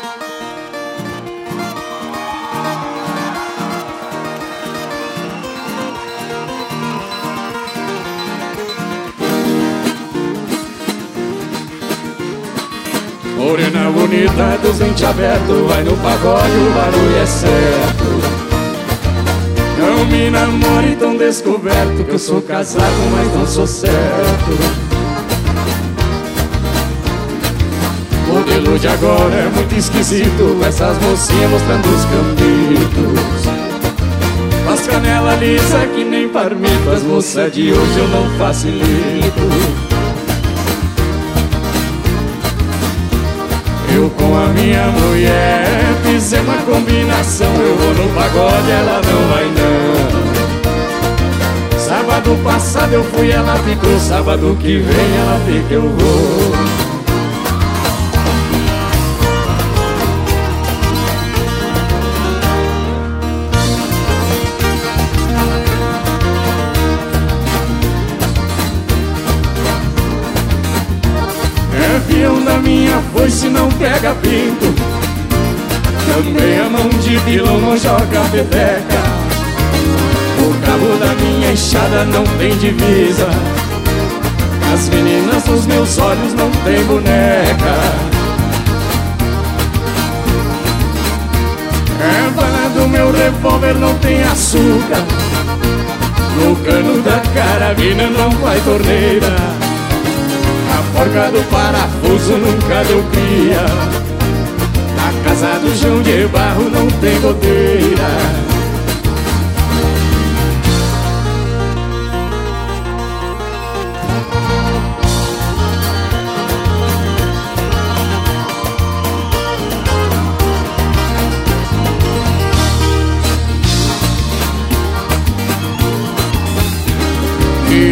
Morena bonita dos dentes abertos, vai no pagode, o barulho é certo. Não me namore tão descoberto, que eu sou casado, mas não sou certo. O modelo de agora é muito esquisito, essas mocinhas mostrando os cambitos. As canela lisa que nem parmito, as moças de hoje eu não facilito. Eu com a minha mulher fiz uma combinação, eu vou no pagode, ela não vai não. Sábado passado eu fui, ela ficou, sábado que vem ela fica, eu vou. Avião da minha foice não pega pinto, também a mão de pilão não joga peteca. O cabo da minha enxada não tem divisa, as meninas dos meus olhos não tem boneca. A bala do meu revólver não tem açúcar, no cano da carabina não vai torneira. A porca do parafuso nunca deu cria, na casa do João de Barro não tem goteira.